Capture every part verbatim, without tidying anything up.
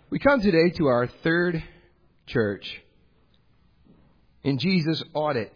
We come today to our third church in Jesus Audit.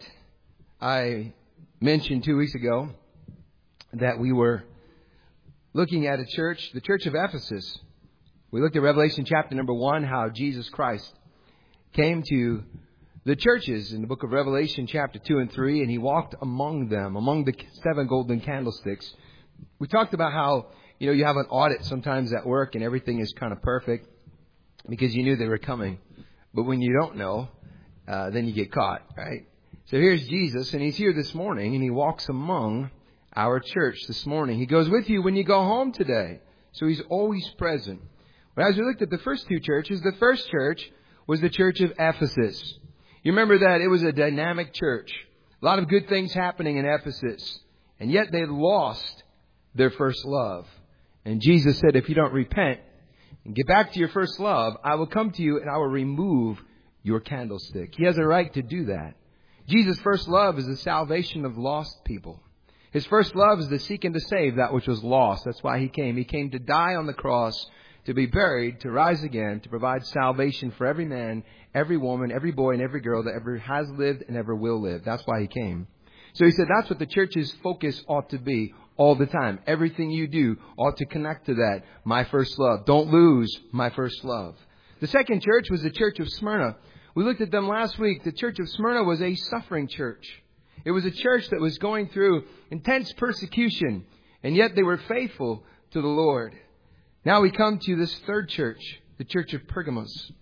I mentioned two weeks ago that we were looking at a church, the church of Ephesus. We looked at Revelation chapter number one, how Jesus Christ came to the churches in the book of Revelation chapter two and three, and he walked among them, among the seven golden candlesticks. We talked about how, you know, you have an audit sometimes at work and everything is kind of perfect because you knew they were coming. But when you don't know, uh, then you get caught, right? So here's Jesus, and he's here this morning, and he walks among our church this morning. He goes with you when you go home today. So he's always present. But as we looked at the first two churches, the first church was the church of Ephesus. You remember that it was a dynamic church. A lot of good things happening in Ephesus. And yet they lost their first love. And Jesus said, if you don't repent and get back to your first love, I will come to you and I will remove your candlestick. He has a right to do that. Jesus' first love is the salvation of lost people. His first love is to seek and to save that which was lost. That's why he came. He came to die on the cross, to be buried, to rise again, to provide salvation for every man, every woman, every boy, and every girl that ever has lived and ever will live. That's why he came. So he said that's what the church's focus ought to be all the time. Everything you do ought to connect to that. My first love. Don't lose my first love. The second church was the church of Smyrna. We looked at them last week. The church of Smyrna was a suffering church. It was a church that was going through intense persecution, and yet they were faithful to the Lord. Now we come to this third church, the church of Pergamos.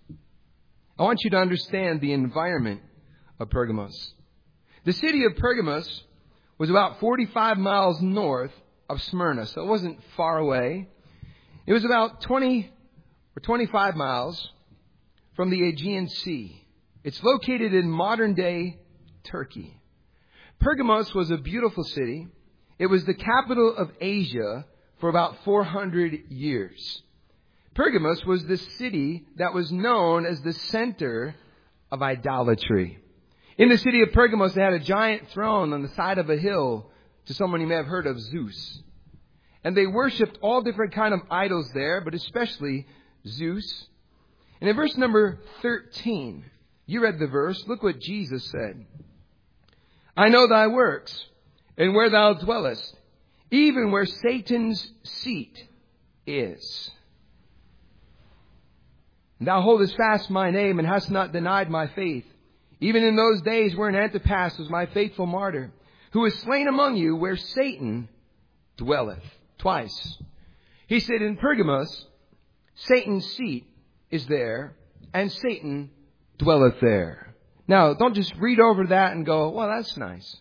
I want you to understand the environment of Pergamos. The city of Pergamos was about forty-five miles north of Smyrna, so it wasn't far away. It was about twenty or twenty-five miles from the Aegean Sea. It's located in modern-day Turkey. Pergamos was a beautiful city. It was the capital of Asia for about four hundred years. Pergamos was the city that was known as the center of idolatry. In the city of Pergamos, they had a giant throne on the side of a hill, to someone you may have heard of, Zeus. And they worshipped all different kind of idols there, but especially Zeus. And in verse number thirteen, you read the verse. Look what Jesus said. I know thy works, and where thou dwellest, even where Satan's seat is. Thou holdest fast my name, and hast not denied my faith. Even in those days wherein Antipas was my faithful martyr, who was slain among you where Satan dwelleth. Twice. He said in Pergamos, Satan's seat is there, and Satan dwelleth there. Now, don't just read over that and go, well, that's nice.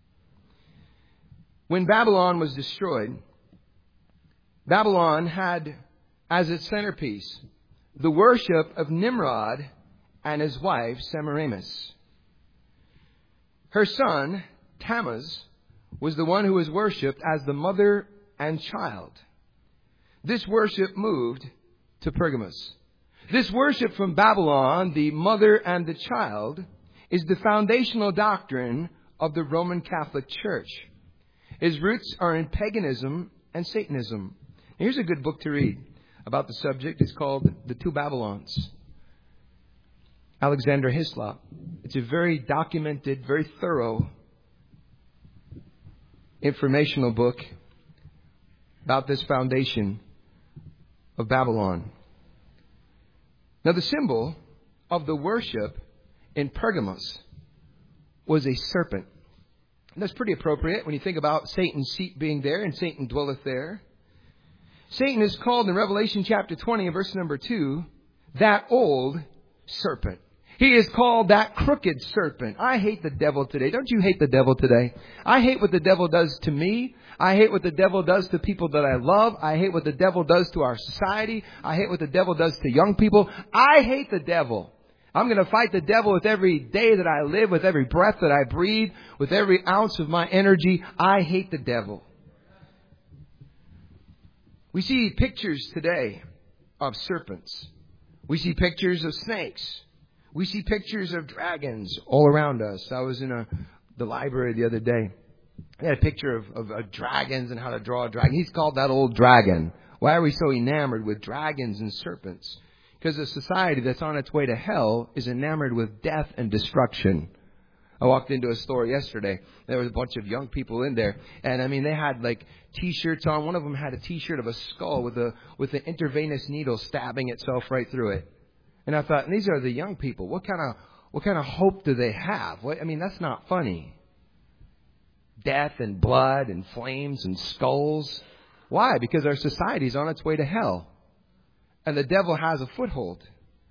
When Babylon was destroyed, Babylon had as its centerpiece the worship of Nimrod and his wife, Semiramis. Her son, Tammuz, was the one who was worshipped as the mother and child. This worship moved to Pergamos. This worship from Babylon, the mother and the child, is the foundational doctrine of the Roman Catholic Church. Its roots are in paganism and Satanism. Here's a good book to read about the subject. It's called The Two Babylons. Alexander Hislop. It's a very documented, very thorough informational book about this foundation of Babylon. Now, the symbol of the worship in Pergamos was a serpent. And that's pretty appropriate when you think about Satan's seat being there and Satan dwelleth there. Satan is called in Revelation chapter twenty and verse number two, that old serpent. He is called that crooked serpent. I hate the devil today. Don't you hate the devil today? I hate what the devil does to me. I hate what the devil does to people that I love. I hate what the devil does to our society. I hate what the devil does to young people. I hate the devil. I'm going to fight the devil with every day that I live, with every breath that I breathe, with every ounce of my energy. I hate the devil. We see pictures today of serpents. We see pictures of snakes. We see pictures of dragons all around us. I was in a, the library the other day. They had a picture of, of, of dragons and how to draw a dragon. He's called that old dragon. Why are we so enamored with dragons and serpents? Because a society that's on its way to hell is enamored with death and destruction. I walked into a store yesterday. There was a bunch of young people in there. And I mean, they had like T-shirts on. One of them had a T-shirt of a skull with a with an intravenous needle stabbing itself right through it. And I thought, these are the young people. What kind of what kind of hope do they have? What, I mean, that's not funny. Death and blood and flames and skulls. Why? Because our society is on its way to hell. And the devil has a foothold.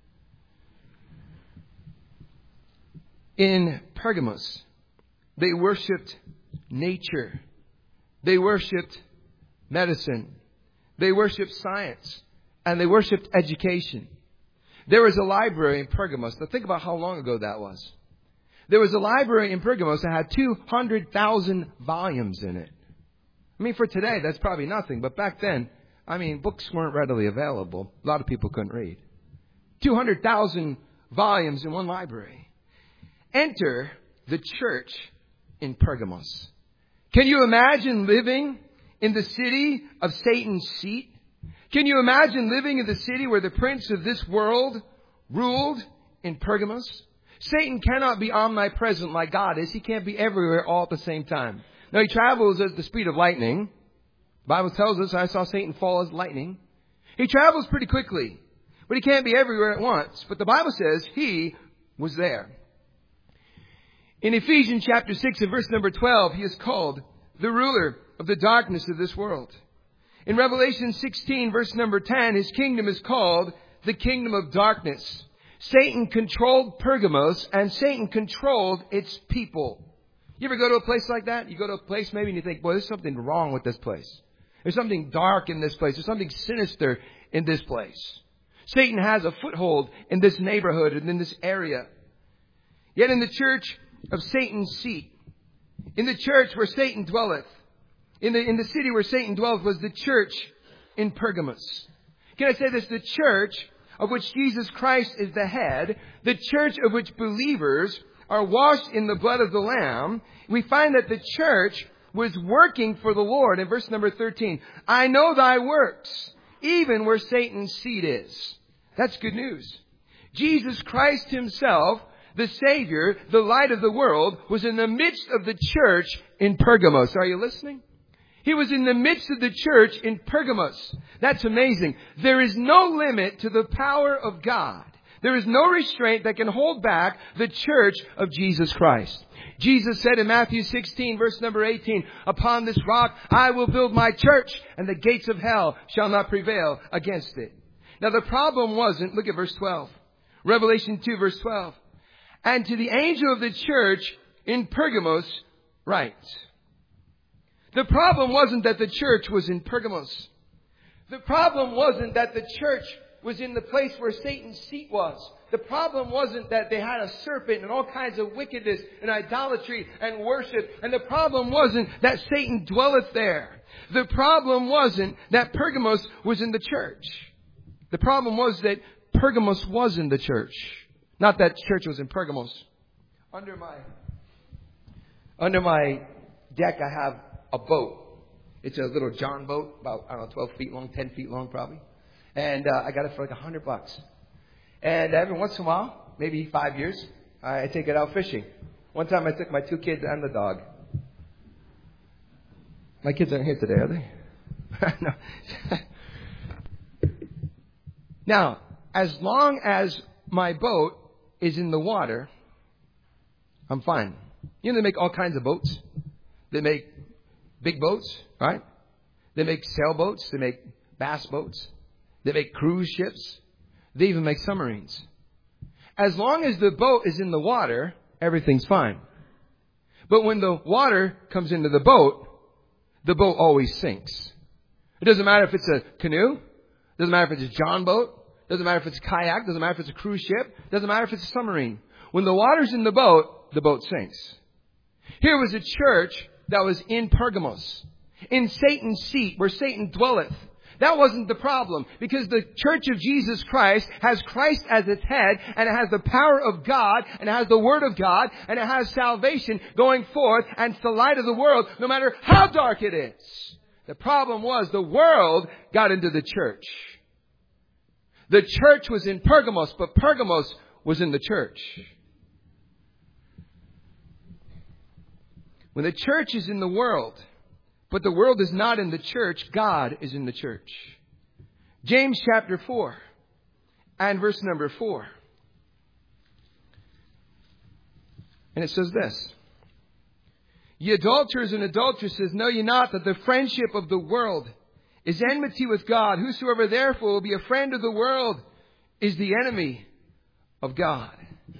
In Pergamos, they worshipped nature. They worshipped medicine. They worshipped science. And they worshipped education. There was a library in Pergamos. Now think about how long ago that was. There was a library in Pergamos that had two hundred thousand volumes in it. I mean, for today, that's probably nothing. But back then, I mean, books weren't readily available. A lot of people couldn't read. two hundred thousand volumes in one library. Enter the church in Pergamos. Can you imagine living in the city of Satan's seat? Can you imagine living in the city where the prince of this world ruled in Pergamos? Satan cannot be omnipresent like God is. He can't be everywhere all at the same time. Now, he travels at the speed of lightning. The Bible tells us, I saw Satan fall as lightning. He travels pretty quickly, but he can't be everywhere at once. But the Bible says he was there. In Ephesians chapter six and verse number twelve, he is called the ruler of the darkness of this world. In Revelation sixteen, verse number ten, his kingdom is called the kingdom of darkness. Satan controlled Pergamos, and Satan controlled its people. You ever go to a place like that? You go to a place maybe and you think, boy, there's something wrong with this place. There's something dark in this place. There's something sinister in this place. Satan has a foothold in this neighborhood and in this area. Yet in the church of Satan's seat, in the church where Satan dwelleth, in the, in the city where Satan dwelleth was the church in Pergamos. Can I say this? The church of which Jesus Christ is the head, the church of which believers are washed in the blood of the Lamb, we find that the church was working for the Lord. In verse number thirteen, I know thy works, even where Satan's seat is. That's good news. Jesus Christ himself, the Savior, the light of the world, was in the midst of the church in Pergamos. Are you listening? He was in the midst of the church in Pergamos. That's amazing. There is no limit to the power of God. There is no restraint that can hold back the church of Jesus Christ. Jesus said in Matthew sixteen, verse number eighteen, upon this rock I will build my church, and the gates of hell shall not prevail against it. Now the problem wasn't, look at verse twelve. Revelation two, verse twelve. And to the angel of the church in Pergamos write. The problem wasn't that the church was in Pergamos. The problem wasn't that the church was in the place where Satan's seat was. The problem wasn't that they had a serpent and all kinds of wickedness and idolatry and worship. And the problem wasn't that Satan dwelleth there. The problem wasn't that Pergamos was in the church. The problem was that Pergamos was in the church. Not that church was in Pergamos. Under my, under my deck, I have a boat. It's a little John boat, about, I don't know, twelve feet long, ten feet long probably. And uh, I got it for like a hundred bucks. And every once in a while, maybe five years, I take it out fishing. One time I took my two kids and the dog. My kids aren't here today, are they? No. Now, as long as my boat is in the water, I'm fine. You know, they make all kinds of boats. They make big boats, right? They make sailboats. They make bass boats. They make cruise ships. They even make submarines. As long as the boat is in the water, everything's fine. But when the water comes into the boat, the boat always sinks. It doesn't matter if it's a canoe. It doesn't matter if it's a John boat. It doesn't matter if it's a kayak. It doesn't matter if it's a cruise ship. It doesn't matter if it's a submarine. When the water's in the boat, the boat sinks. Here was a church that was in Pergamos, in Satan's seat, where Satan dwelleth. That wasn't the problem, because the church of Jesus Christ has Christ as its head, and it has the power of God, and it has the Word of God, and it has salvation going forth, and it's the light of the world, no matter how dark it is. The problem was the world got into the church. The church was in Pergamos, but Pergamos was in the church. When the church is in the world, but the world is not in the church, God is in the church. James chapter four and verse number four. And it says this. Ye adulterers and adulteresses, know ye not that the friendship of the world is enmity with God? Whosoever therefore will be a friend of the world is the enemy of God.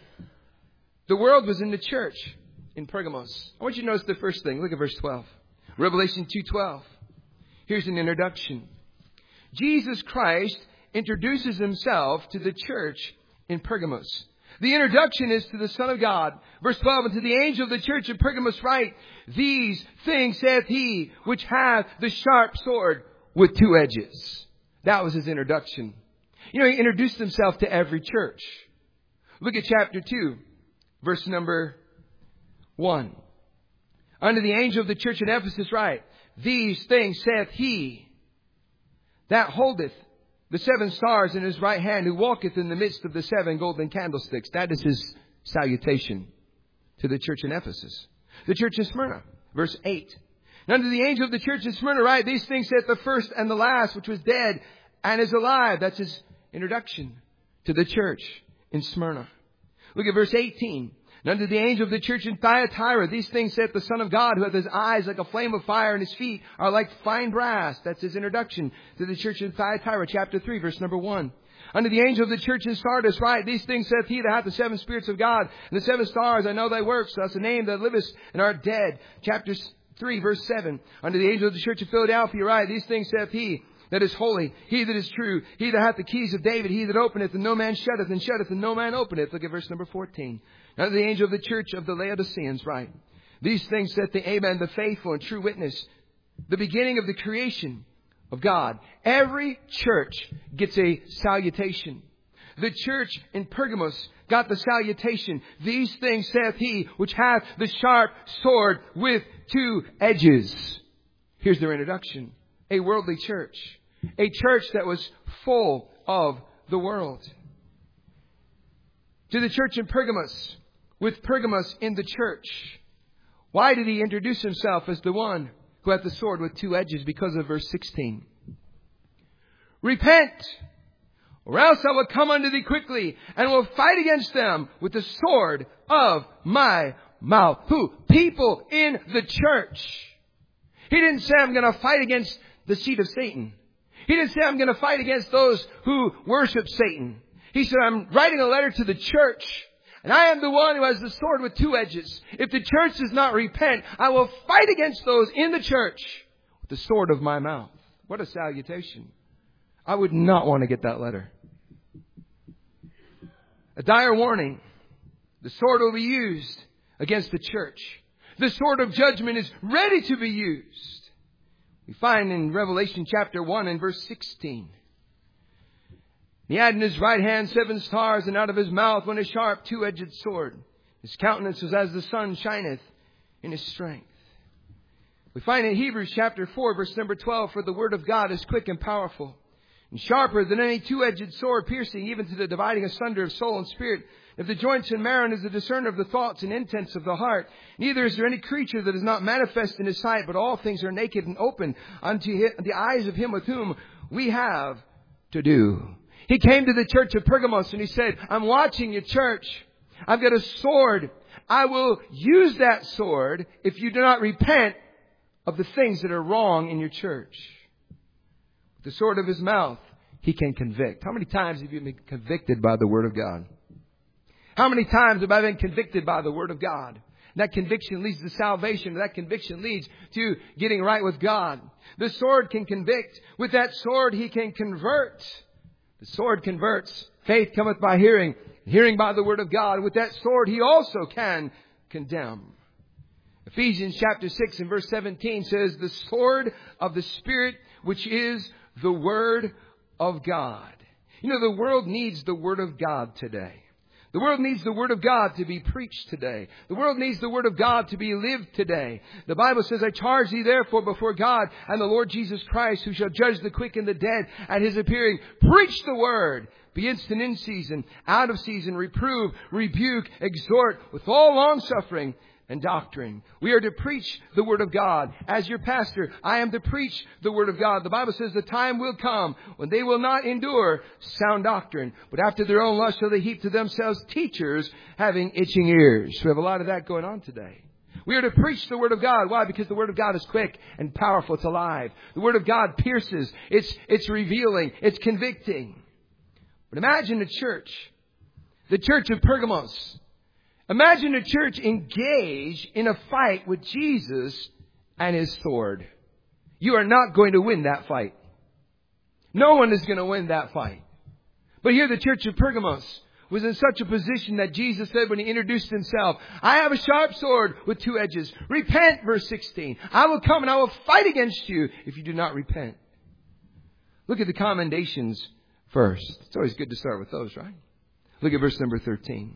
The world was in the church in Pergamos. I want you to notice the first thing. Look at verse twelve. Revelation two twelve. Here's an introduction. Jesus Christ introduces himself to the church in Pergamos. The introduction is to the Son of God. Verse twelve, and to the angel of the church in Pergamos write, these things saith he which hath the sharp sword with two edges. That was his introduction. You know, he introduced himself to every church. Look at chapter two, verse number one. Unto the angel of the church in Ephesus write, these things saith he that holdeth the seven stars in his right hand, who walketh in the midst of the seven golden candlesticks. That is his salutation to the church in Ephesus. The church in Smyrna, verse eight. And unto the angel of the church in Smyrna write, these things saith the first and the last, which was dead and is alive. That's his introduction to the church in Smyrna. Look at verse eighteen. And unto the angel of the church in Thyatira, these things saith the Son of God, who hath his eyes like a flame of fire, and his feet are like fine brass. That's his introduction to the church in Thyatira, chapter three, verse number one. Unto the angel of the church in Sardis write, these things saith he that hath the seven spirits of God, and the seven stars. I know thy works, thus the name that livest and art dead. Chapter three, verse seven. Unto the angel of the church of Philadelphia write, these things saith he that is holy, he that is true, he that hath the keys of David, he that openeth, and no man shutteth, and shutteth, and no man openeth. Look at verse number fourteen. Now the angel of the church of the Laodiceans write, these things saith the Amen, the faithful and true witness, the beginning of the creation of God. Every church gets a salutation. The church in Pergamos got the salutation. These things saith he which hath the sharp sword with two edges. Here's their introduction. A worldly church. A church that was full of the world. To the church in Pergamos, with Pergamos in the church. Why did he introduce himself as the one who hath the sword with two edges? Because of verse sixteen. Repent, or else I will come unto thee quickly, and will fight against them with the sword of my mouth. Who? People in the church. He didn't say, I'm going to fight against the seed of Satan. He didn't say, I'm going to fight against those who worship Satan. He said, I'm writing a letter to the church, and I am the one who has the sword with two edges. If the church does not repent, I will fight against those in the church with the sword of my mouth. What a salutation. I would not want to get that letter. A dire warning. The sword will be used against the church. The sword of judgment is ready to be used. We find in Revelation chapter one and verse sixteen. He had in his right hand seven stars, and out of his mouth went a sharp two-edged sword. His countenance was as the sun shineth in his strength. We find in Hebrews chapter four, verse number twelve, for the word of God is quick and powerful, and sharper than any two-edged sword, piercing even to the dividing asunder of soul and spirit, of the joints and marrow, and is the discerner of the thoughts and intents of the heart. Neither is there any creature that is not manifest in his sight, but all things are naked and open unto the eyes of him with whom we have to do. He came to the church of Pergamos and he said, I'm watching you, church. I've got a sword. I will use that sword if you do not repent of the things that are wrong in your church. With the sword of his mouth, he can convict. How many times have you been convicted by the word of God? How many times have I been convicted by the word of God? That conviction leads to salvation. That conviction leads to getting right with God. The sword can convict. With that sword, he can convert. The sword converts. Faith cometh by hearing, hearing by the word of God. With that sword, he also can condemn. Ephesians chapter six and verse seventeen says, the sword of the Spirit, which is the word of God. You know, the world needs the word of God today. The world needs the Word of God to be preached today. The world needs the Word of God to be lived today. The Bible says, I charge thee therefore before God and the Lord Jesus Christ, who shall judge the quick and the dead at His appearing. Preach the Word. Be instant in season, out of season, reprove, rebuke, exhort with all long suffering and doctrine. We are to preach the Word of God. As your pastor, I am to preach the Word of God. The Bible says the time will come when they will not endure sound doctrine, but after their own lust shall they heap to themselves teachers having itching ears. We have a lot of that going on today. We are to preach the Word of God. Why? Because the Word of God is quick and powerful. It's alive. The Word of God pierces. It's, it's revealing. It's convicting. But imagine the church, the church of Pergamos. Imagine a church engaged in a fight with Jesus and His sword. You are not going to win that fight. No one is going to win that fight. But here the church of Pergamos was in such a position that Jesus said when He introduced Himself, I have a sharp sword with two edges. Repent, verse sixteen. I will come and I will fight against you if you do not repent. Look at the commendations first. It's always good to start with those, right? Look at verse number thirteen.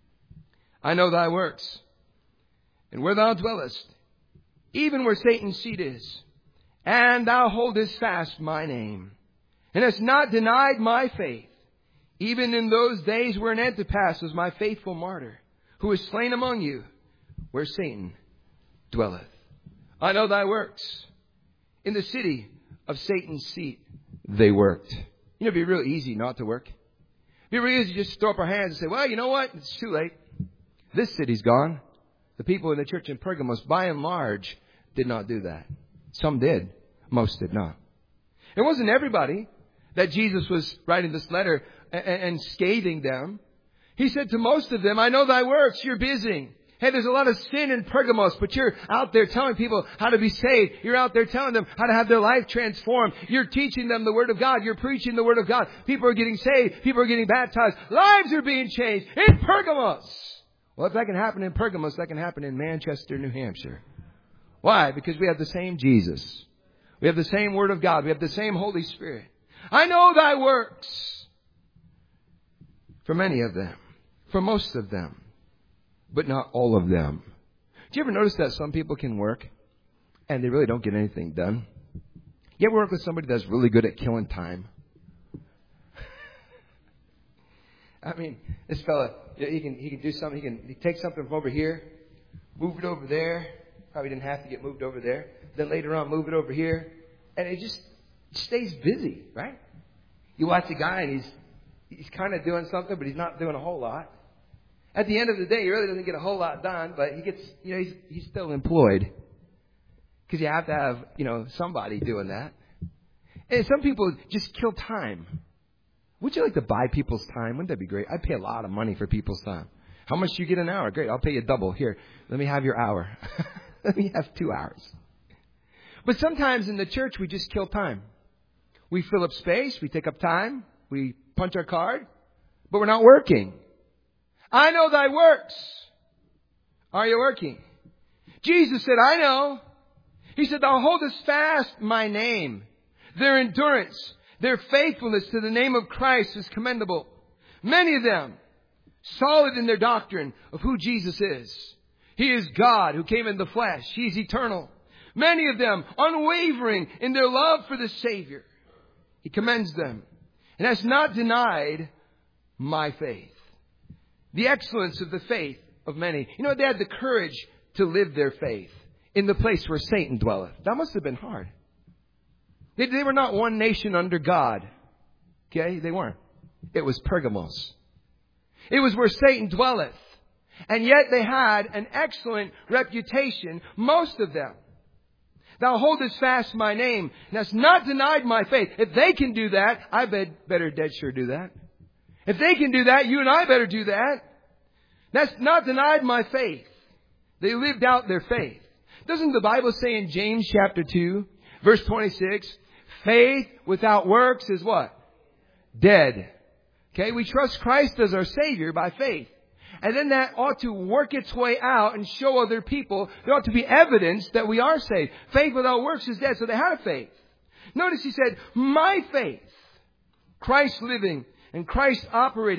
I know thy works, and where thou dwellest, even where Satan's seat is, and thou holdest fast my name, and hast not denied my faith, even in those days wherein Antipas was my faithful martyr, who was slain among you, where Satan dwelleth. I know thy works. In the city of Satan's seat they worked. You know, it'd be real easy not to work. It'd be real easy to just throw up our hands and say, well, you know what? It's too late. This city's gone. The people in the church in Pergamos, by and large, did not do that. Some did. Most did not. It wasn't everybody that Jesus was writing this letter and, and scathing them. He said to most of them, I know thy works. You're busy. Hey, there's a lot of sin in Pergamos, but you're out there telling people how to be saved. You're out there telling them how to have their life transformed. You're teaching them the Word of God. You're preaching the Word of God. People are getting saved. People are getting baptized. Lives are being changed in Pergamos. Well, if that can happen in Pergamos, that can happen in Manchester, New Hampshire. Why? Because we have the same Jesus. We have the same Word of God. We have the same Holy Spirit. I know thy works. For many of them. For most of them. But not all of them. Do you ever notice that some people can work and they really don't get anything done? You ever work with somebody that's really good at killing time? I mean, this fella, he can he can do something. He can he take something from over here, move it over there. Probably didn't have to get moved over there. Then later on, move it over here, and it just stays busy, right? You watch a guy and he's he's kind of doing something, but he's not doing a whole lot. At the end of the day, he really doesn't get a whole lot done, but he gets, you know, he's he's still employed because you have to have, you know, somebody doing that. And some people just kill time. Would you like to buy people's time? Wouldn't that be great? I'd pay a lot of money for people's time. How much do you get an hour? Great, I'll pay you double. Here, let me have your hour. Let me have two hours. But sometimes in the church, we just kill time. We fill up space. We take up time. We punch our card. But we're not working. I know thy works. Are you working? Jesus said, I know. He said, thou holdest fast my name. Their endurance, their faithfulness to the name of Christ is commendable. Many of them solid in their doctrine of who Jesus is. He is God who came in the flesh. He is eternal. Many of them unwavering in their love for the Savior. He commends them and has not denied my faith. The excellence of the faith of many. You know, they had the courage to live their faith in the place where Satan dwelleth. That must have been hard. They, they were not one nation under God. Okay? They weren't. It was Pergamos. It was where Satan dwelleth. And yet they had an excellent reputation, most of them. Thou holdest fast my name, and hast not denied my faith. If they can do that, I bet better dead sure do that. If they can do that, you and I better do that. That's not denied my faith. They lived out their faith. Doesn't the Bible say in James chapter two, verse twenty-six, faith without works is what? Dead. Okay, we trust Christ as our Savior by faith. And then that ought to work its way out and show other people. There ought to be evidence that we are saved. Faith without works is dead. So they had a faith. Notice he said, my faith. Christ living and Christ operating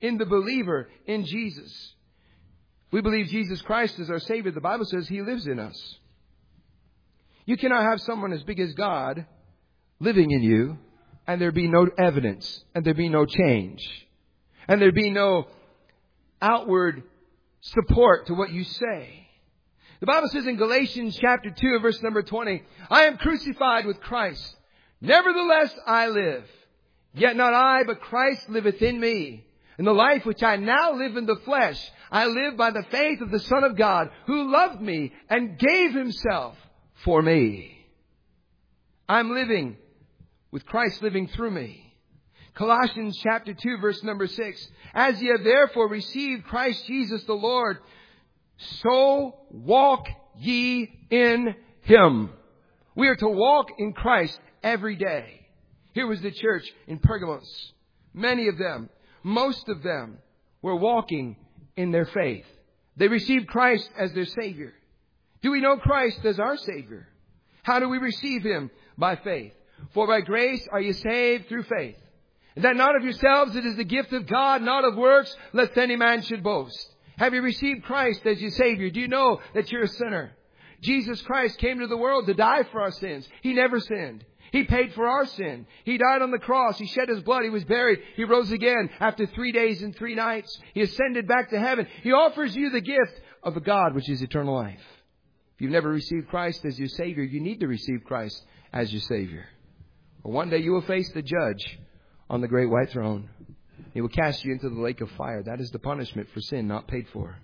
in the believer, in Jesus. We believe Jesus Christ is our Savior. The Bible says He lives in us. You cannot have someone as big as God living in you and there be no evidence and there be no change and there be no outward support to what you say. The Bible says in Galatians chapter two and verse number twenty, I am crucified with Christ. Nevertheless I live. Yet not I, but Christ liveth in me. And the life which I now live in the flesh, I live by the faith of the Son of God, who loved me and gave Himself for me. I'm living with Christ living through me. Colossians chapter two verse number six. As ye have therefore received Christ Jesus the Lord, so walk ye in Him. We are to walk in Christ every day. Here was the church in Pergamos. Many of them, most of them, were walking in their faith. They received Christ as their Savior. Do we know Christ as our Savior? How do we receive Him? By faith. For by grace are you saved through faith. And that not of yourselves, it is the gift of God, not of works, lest any man should boast. Have you received Christ as your Savior? Do you know that you're a sinner? Jesus Christ came to the world to die for our sins. He never sinned. He paid for our sin. He died on the cross. He shed His blood. He was buried. He rose again after three days and three nights. He ascended back to heaven. He offers you the gift of a God, which is eternal life. If you've never received Christ as your Savior, you need to receive Christ as your Savior. Or one day you will face the Judge on the great white throne. He will cast you into the lake of fire. That is the punishment for sin not paid for.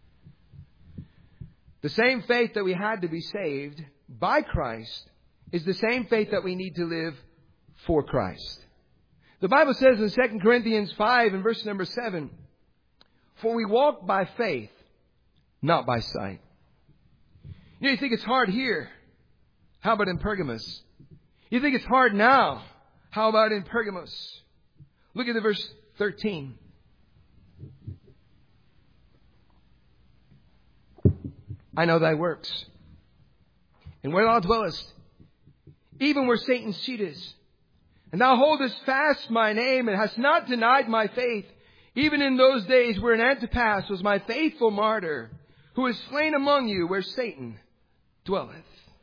The same faith that we had to be saved by Christ is the same faith that we need to live for Christ. The Bible says in Second Corinthians five and verse number seven, for we walk by faith, not by sight. You know, you think it's hard here. How about in Pergamos? You think it's hard now. How about in Pergamos? Look at the verse thirteen. I know thy works, and where thou dwellest, even where Satan's seat is. And thou holdest fast my name, and hast not denied my faith, even in those days wherein Antipas was my faithful martyr, who was slain among you where Satan dwelleth.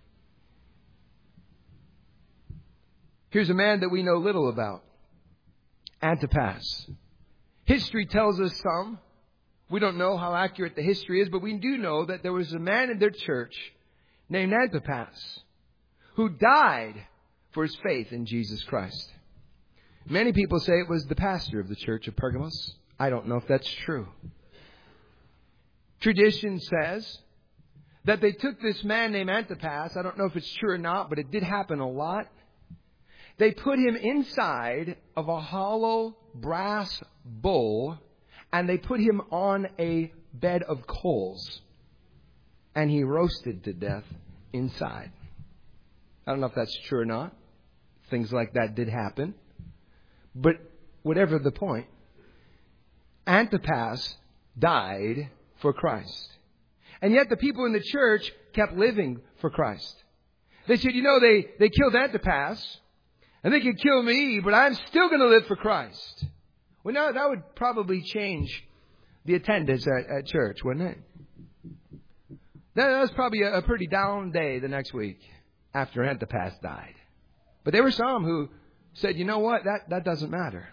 Here's a man that we know little about. Antipas. History tells us some. We don't know how accurate the history is, but we do know that there was a man in their church named Antipas who died for his faith in Jesus Christ. Many people say it was the pastor of the church of Pergamos. I don't know if that's true. Tradition says that they took this man named Antipas. I don't know if it's true or not, but it did happen a lot. They put him inside of a hollow brass bowl, and they put him on a bed of coals, and he roasted to death inside. I don't know if that's true or not. Things like that did happen. But whatever the point, Antipas died for Christ. And yet the people in the church kept living for Christ. They said, you know, they, they killed Antipas, and they could kill me, but I'm still going to live for Christ. Well, now that would probably change the attendance at, at church, wouldn't it? That, that was probably a, a pretty down day the next week after Antipas died. But there were some who said, you know what, that, that doesn't matter.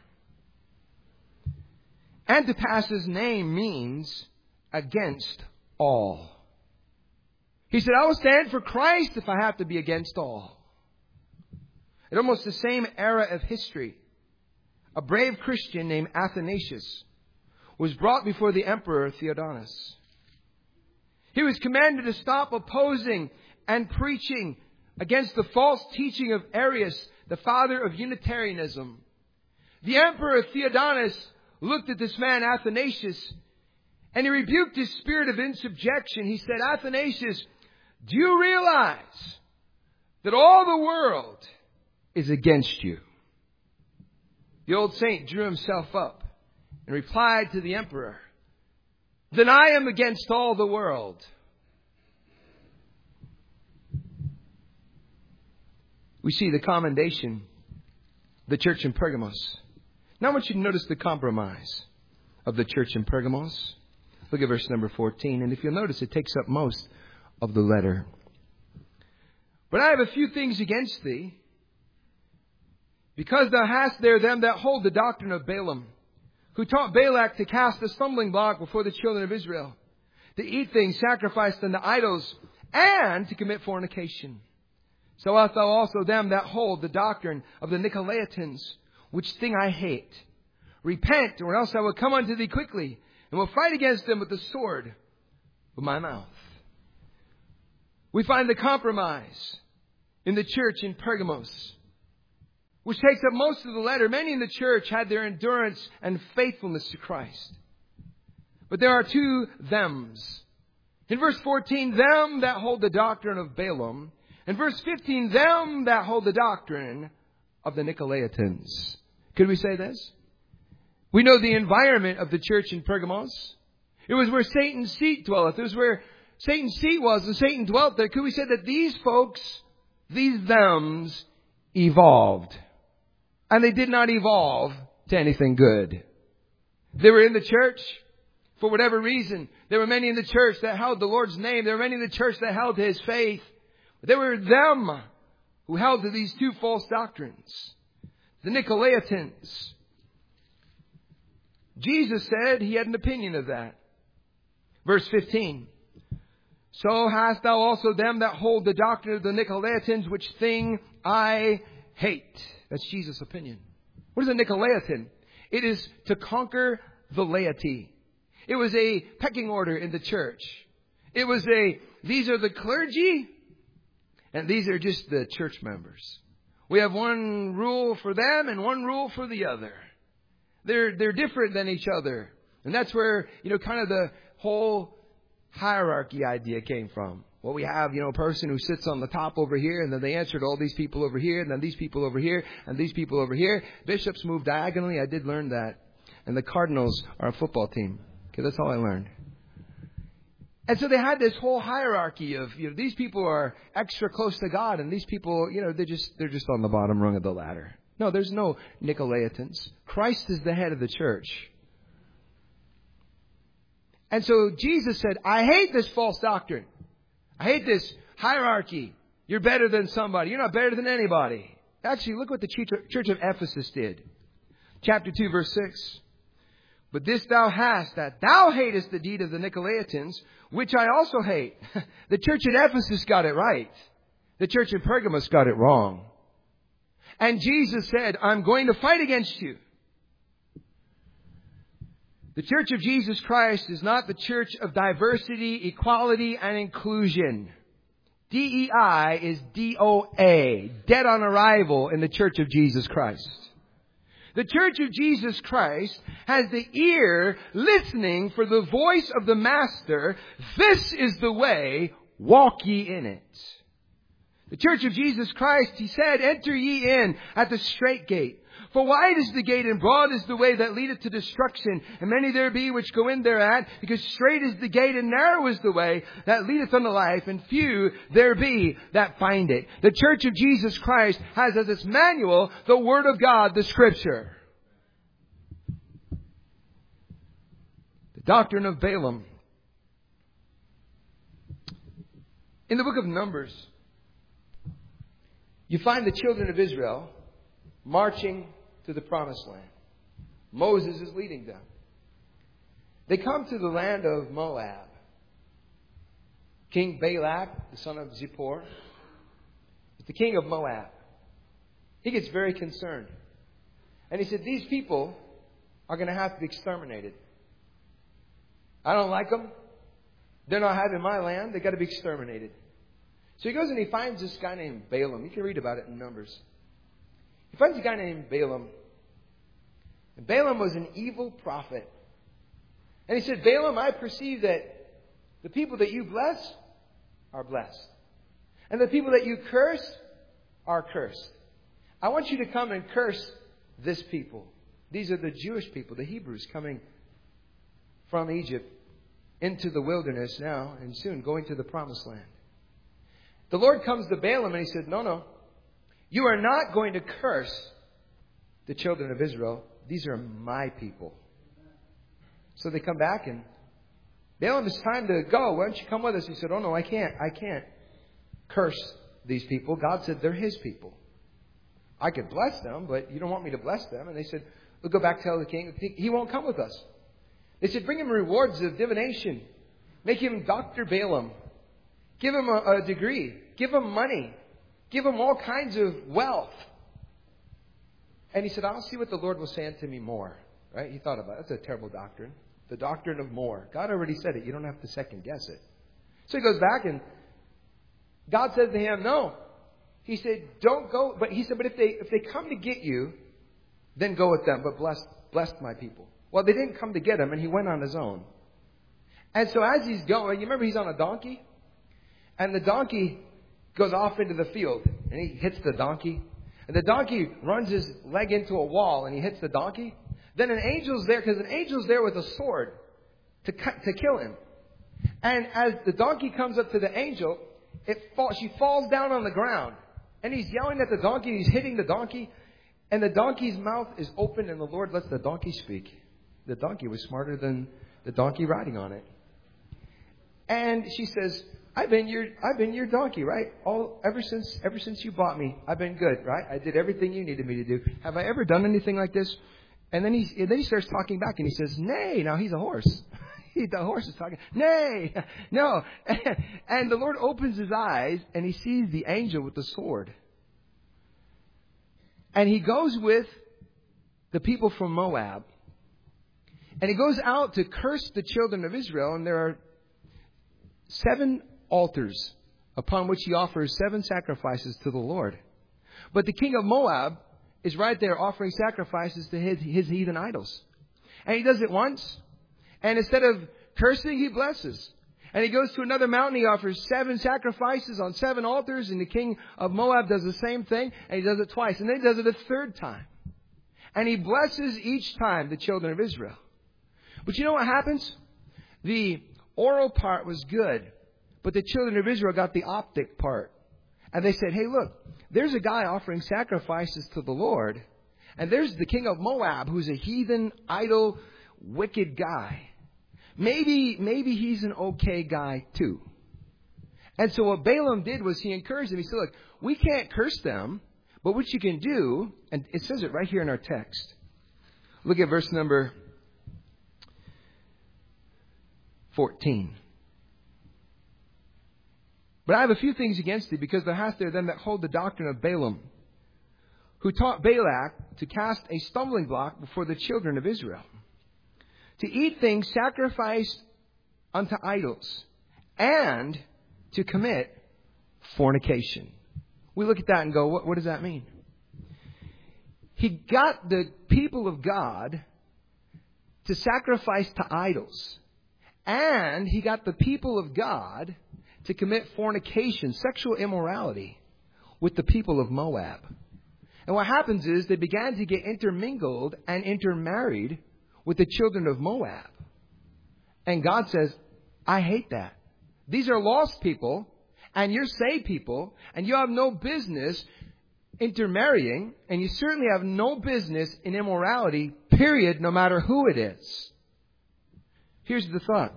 Antipas's name means against all. He said, I will stand for Christ if I have to be against all. In almost the same era of history, a brave Christian named Athanasius was brought before the Emperor Theodatus. He was commanded to stop opposing and preaching against the false teaching of Arius, the father of Unitarianism. The Emperor Theodatus looked at this man Athanasius, and he rebuked his spirit of insubjection. He said, Athanasius, do you realize that all the world is against you? The old saint drew himself up and replied to the emperor, then I am against all the world. We see the commendation, the church in Pergamos. Now I want you to notice the compromise of the church in Pergamos. Look at verse number fourteen. And if you'll notice, it takes up most of the letter. But I have a few things against thee, because thou hast there them that hold the doctrine of Balaam, who taught Balak to cast a stumbling block before the children of Israel, to eat things sacrificed unto idols, and to commit fornication. So hast thou also them that hold the doctrine of the Nicolaitans, which thing I hate. Repent, or else I will come unto thee quickly, and will fight against them with the sword of my mouth. We find the compromise in the church in Pergamos, which takes up most of the letter. Many in the church had their endurance and faithfulness to Christ. But there are two thems. In verse fourteen, them that hold the doctrine of Balaam. In verse fifteen, them that hold the doctrine of the Nicolaitans. Could we say this? We know the environment of the church in Pergamos. It was where Satan's seat dwelleth. It was where Satan's seat was, and Satan dwelt there. Could we say that these folks, these thems, evolved? And they did not evolve to anything good. They were in the church for whatever reason. There were many in the church that held the Lord's name. There were many in the church that held to His faith. But there were them who held to these two false doctrines. The Nicolaitans. Jesus said He had an opinion of that. Verse fifteen. So hast thou also them that hold the doctrine of the Nicolaitans, which thing I hate. That's Jesus' opinion. What is a Nicolaitan? It is to conquer the laity. It was a pecking order in the church. It was a, these are the clergy, and these are just the church members. We have one rule for them and one rule for the other. They're, they're different than each other. And that's where, you know, kind of the whole hierarchy idea came from. Well, we have, you know, a person who sits on the top over here, and then they answer to all these people over here, and then these people over here, and these people over here. Bishops move diagonally. I did learn that. And the Cardinals are a football team. Okay, that's all I learned. And so they had this whole hierarchy of, you know, these people are extra close to God, and these people, you know, they're just they're just on the bottom rung of the ladder. No, there's no Nicolaitans. Christ is the head of the church. And so Jesus said, I hate this false doctrine. I hate this hierarchy. You're better than somebody. You're not better than anybody. Actually, look what the church of Ephesus did. Chapter two, verse six. But this thou hast, that thou hatest the deed of the Nicolaitans, which I also hate. The church at Ephesus got it right. The church in Pergamos got it wrong. And Jesus said, I'm going to fight against you. The Church of Jesus Christ is not the church of diversity, equality, and inclusion. D E I is D O A, dead on arrival in the Church of Jesus Christ. The Church of Jesus Christ has the ear listening for the voice of the Master. This is the way, walk ye in it. The Church of Jesus Christ, He said, enter ye in at the strait gate. For wide is the gate and broad is the way that leadeth to destruction, and many there be which go in thereat, because strait is the gate and narrow is the way that leadeth unto life, and few there be that find it. The Church of Jesus Christ has as its manual the Word of God, the Scripture. The doctrine of Balaam. In the book of Numbers, you find the children of Israel marching to the promised land. Moses is leading them. They come to the land of Moab. King Balak, the son of Zippor, is the king of Moab. He gets very concerned. And he said, these people are going to have to be exterminated. I don't like them. They're not having my land. They've got to be exterminated. So he goes and he finds this guy named Balaam. You can read about it in Numbers. He finds a guy named Balaam. And Balaam was an evil prophet. And he said, Balaam, I perceive that the people that you bless are blessed. And the people that you curse are cursed. I want you to come and curse this people. These are the Jewish people, the Hebrews, coming from Egypt into the wilderness now and soon going to the promised land. The Lord comes to Balaam and he said, no, no. You are not going to curse the children of Israel. These are my people. So they come back and, Balaam, it's time to go. Why don't you come with us? He said, oh no, I can't. I can't curse these people. God said they're His people. I could bless them, but you don't want me to bless them. And they said, we'll go back, tell the king. He won't come with us. They said, bring him rewards of divination. Make him Doctor Balaam. Give him a, a degree. Give him money. Give him all kinds of wealth. And he said, I'll see what the Lord will say unto me more. Right? He thought about it. That's a terrible doctrine. The doctrine of more. God already said it. You don't have to second guess it. So he goes back and God says to him, no. He said, don't go. But he said, but if they if they come to get you, then go with them. But bless bless my people. Well, they didn't come to get him, and he went on his own. And so as he's going, you remember he's on a donkey? And the donkey goes off into the field, and he hits the donkey. And the donkey runs his leg into a wall, and he hits the donkey. Then an angel's there, because an angel's there with a sword to cut, to kill him. And as the donkey comes up to the angel, it fall, she falls down on the ground. And he's yelling at the donkey, he's hitting the donkey. And the donkey's mouth is open, and the Lord lets the donkey speak. The donkey was smarter than the donkey riding on it. And she says, I've been your I've been your donkey, right? All ever since ever since you bought me, I've been good, right? I did everything you needed me to do. Have I ever done anything like this? And then he and then he starts talking back, and he says, nay. Now he's a horse. he, the horse is talking. Nay, no. And the Lord opens his eyes, and he sees the angel with the sword. And he goes with the people from Moab. And he goes out to curse the children of Israel. And there are seven altars upon which he offers seven sacrifices to the Lord. But the king of Moab is right there offering sacrifices to his, his heathen idols. And he does it once. And instead of cursing, he blesses. And he goes to another mountain. He offers seven sacrifices on seven altars. And the king of Moab does the same thing. And he does it twice. And then he does it a third time. And he blesses each time the children of Israel. But you know what happens? The oral part was good. But the children of Israel got the optic part. And they said, hey, look, there's a guy offering sacrifices to the Lord. And there's the king of Moab, who's a heathen, idol, wicked guy. Maybe, maybe he's an okay guy too. And so what Balaam did was he encouraged them. He said, look, we can't curse them, but what you can do, and it says it right here in our text. Look at verse number fourteen. But I have a few things against thee, because thou hast there them that hold the doctrine of Balaam, who taught Balak to cast a stumbling block before the children of Israel, to eat things sacrificed unto idols, and to commit fornication. We look at that and go, what, what does that mean? He got the people of God to sacrifice to idols. And he got the people of God to commit fornication, sexual immorality, with the people of Moab. And what happens is they began to get intermingled and intermarried with the children of Moab. And God says, I hate that. These are lost people, and you're saved people, and you have no business intermarrying, and you certainly have no business in immorality, period, no matter who it is. Here's the thought.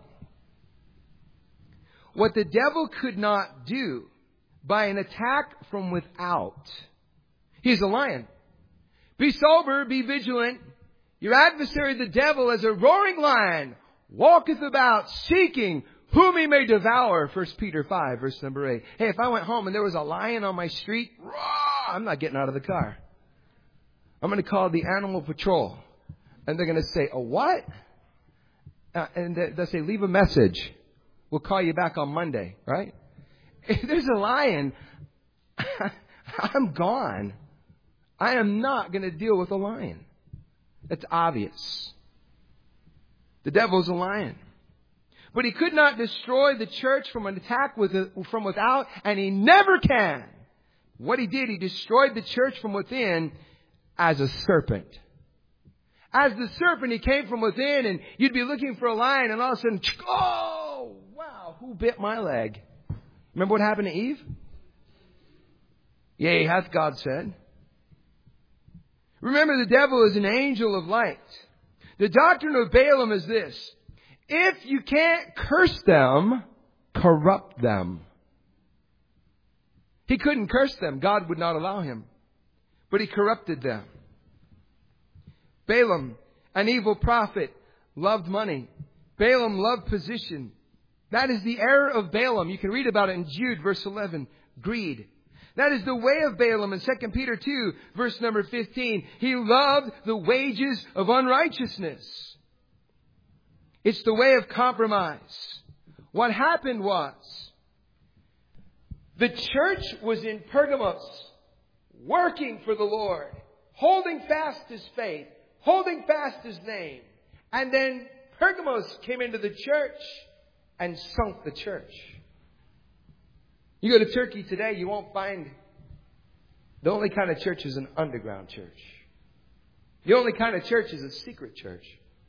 What the devil could not do by an attack from without. He's a lion. Be sober, be vigilant. Your adversary, the devil, as a roaring lion, walketh about seeking whom he may devour. First Peter five, verse number eight. Hey, if I went home and there was a lion on my street, rah, I'm not getting out of the car. I'm going to call the animal patrol. And they're going to say, a what? Uh, and they'll say, leave a message. We'll call you back on Monday, right? If there's a lion, I'm gone. I am not going to deal with a lion. That's obvious. The devil's a lion. But he could not destroy the church from an attack with a, from without, and he never can. What he did, he destroyed the church from within as a serpent. As the serpent, he came from within, and you'd be looking for a lion, and all of a sudden, oh, wow, who bit my leg? Remember what happened to Eve? Yea, hath God said. Remember, the devil is an angel of light. The doctrine of Balaam is this: if you can't curse them, corrupt them. He couldn't curse them. God would not allow him. But he corrupted them. Balaam, an evil prophet, loved money. Balaam loved position. That is the error of Balaam. You can read about it in Jude, verse eleven. Greed. That is the way of Balaam in Second Peter two, verse number fifteen. He loved the wages of unrighteousness. It's the way of compromise. What happened was, the church was in Pergamos, working for the Lord, holding fast His faith, holding fast His name. And then Pergamos came into the church and sunk the church. You go to Turkey today, you won't find the only kind of church is an underground church. The only kind of church is a secret church.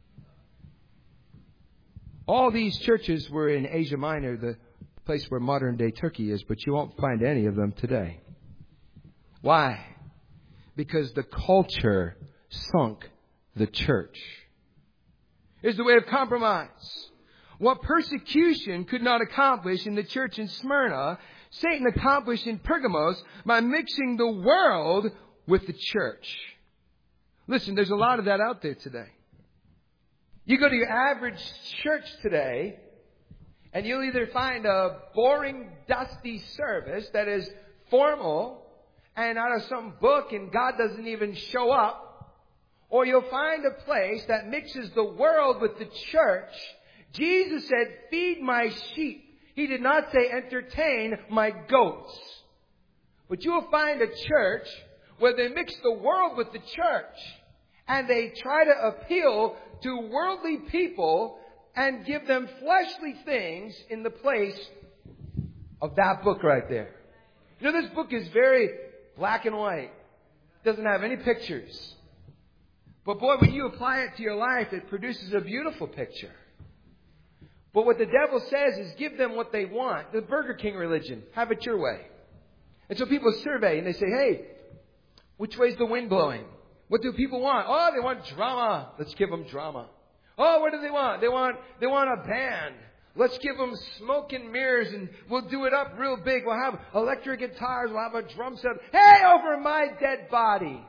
All these churches were in Asia Minor, the place where modern day Turkey is, but you won't find any of them today. Why? Because the culture sunk the church. It's the way of compromise. What persecution could not accomplish in the church in Smyrna, Satan accomplished in Pergamos by mixing the world with the church. Listen, there's a lot of that out there today. You go to your average church today, and you'll either find a boring, dusty service that is formal and out of some book and God doesn't even show up, or you'll find a place that mixes the world with the church. Jesus said, feed my sheep. He did not say entertain my goats. But you will find a church where they mix the world with the church and they try to appeal to worldly people and give them fleshly things in the place of that book right there. You know, this book is very black and white. It doesn't have any pictures. But boy, when you apply it to your life, it produces a beautiful picture. But what the devil says is give them what they want. The Burger King religion. Have it your way. And so people survey and they say, hey, which way's the wind blowing? What do people want? Oh, they want drama. Let's give them drama. Oh, what do they want? They want, they want a band. Let's give them smoke and mirrors and we'll do it up real big. We'll have electric guitars. We'll have a drum set. Hey, over my dead body.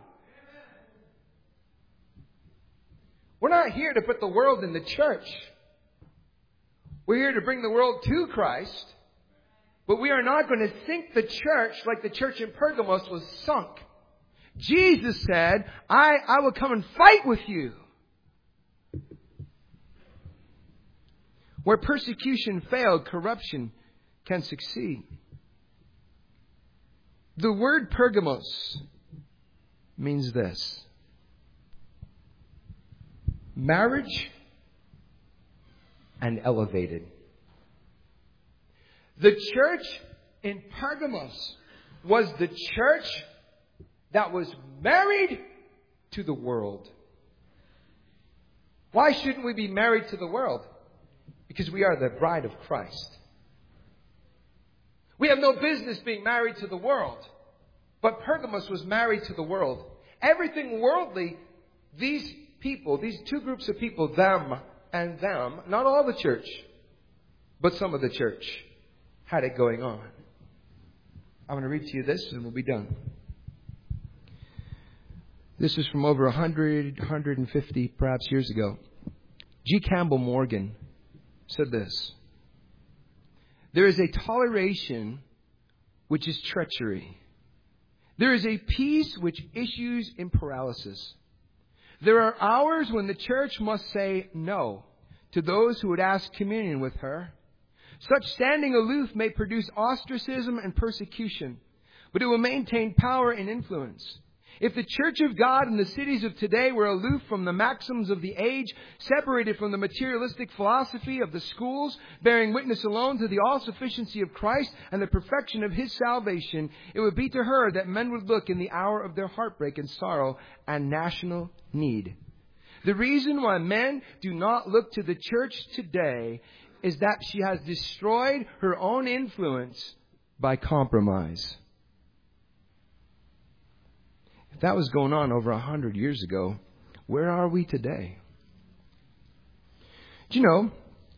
We're not here to put the world in the church. We're here to bring the world to Christ. But we are not going to sink the church like the church in Pergamos was sunk. Jesus said, I, I will come and fight with you. Where persecution failed, corruption can succeed. The word Pergamos means this: marriage and elevated. The church in Pergamos was the church that was married to the world. Why shouldn't we be married to the world? Because we are the bride of Christ. We have no business being married to the world. But Pergamos was married to the world. Everything worldly, these people, these two groups of people, them and them, not all the church, but some of the church, had it going on. I'm going to read to you this and we'll be done. This is from over one hundred, one hundred fifty perhaps years ago. G. Campbell Morgan said this: there is a toleration which is treachery. There is a peace which issues in paralysis. There are hours when the church must say no to those who would ask communion with her. Such standing aloof may produce ostracism and persecution, but it will maintain power and influence. If the church of God in the cities of today were aloof from the maxims of the age, separated from the materialistic philosophy of the schools, bearing witness alone to the all-sufficiency of Christ and the perfection of His salvation, it would be to her that men would look in the hour of their heartbreak and sorrow and national need. The reason why men do not look to the church today is that she has destroyed her own influence by compromise. If that was going on over a hundred years ago, where are we today? Do you know?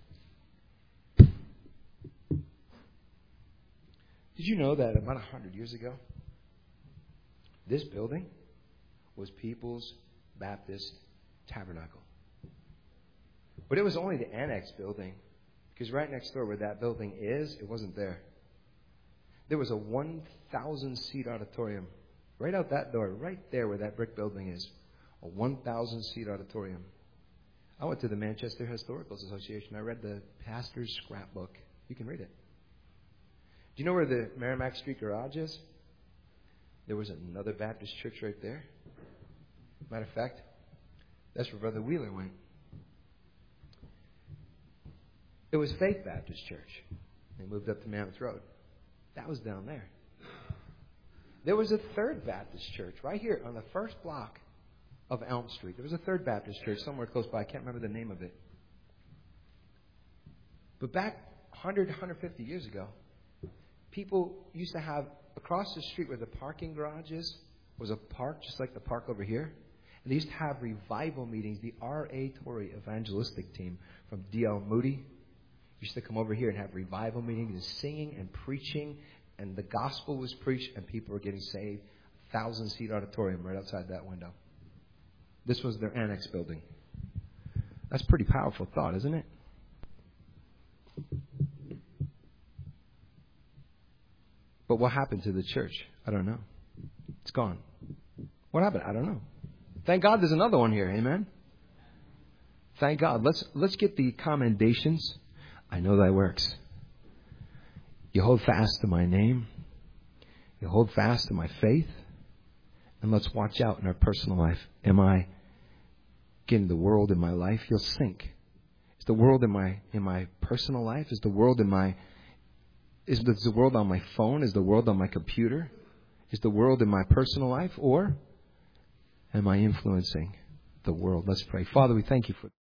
Did you know that about a hundred years ago, this building was People's Baptist Tabernacle? But it was only the annex building, because right next door where that building is, it wasn't there. There was a one thousand seat auditorium right out that door, right there where that brick building is, a one thousand seat auditorium. I went to the Manchester Historical Association. I read the pastor's scrapbook. You can read it. Do you know where the Merrimack Street Garage is? There was another Baptist church right there. Matter of fact, that's where Brother Wheeler went. It was Faith Baptist Church. They moved up to Mammoth Road. That was down there. There was a third Baptist church right here on the first block of Elm Street. There was a third Baptist church somewhere close by. I can't remember the name of it. But back one hundred, one hundred fifty years ago, people used to have, across the street where the parking garage is, was a park just like the park over here. And they used to have revival meetings. The R A Torrey evangelistic team from D L Moody used to come over here and have revival meetings and singing and preaching. And the gospel was preached and people were getting saved. Thousand seat auditorium right outside that window. This was their annex building. That's a pretty powerful thought, isn't it? But what happened to the church? I don't know. It's gone. What happened? I don't know. Thank God there's another one here. Amen. Thank God. Let's let's get the commendations. I know thy works. You hold fast to my name. You hold fast to my faith. And let's watch out in our personal life. Am I getting the world in my life? You'll sink. Is the world in my in my personal life? Is the world in my is the, is the world on my phone? Is the world on my computer? Is the world in my personal life? Or am I influencing the world? Let's pray. Father, we thank you for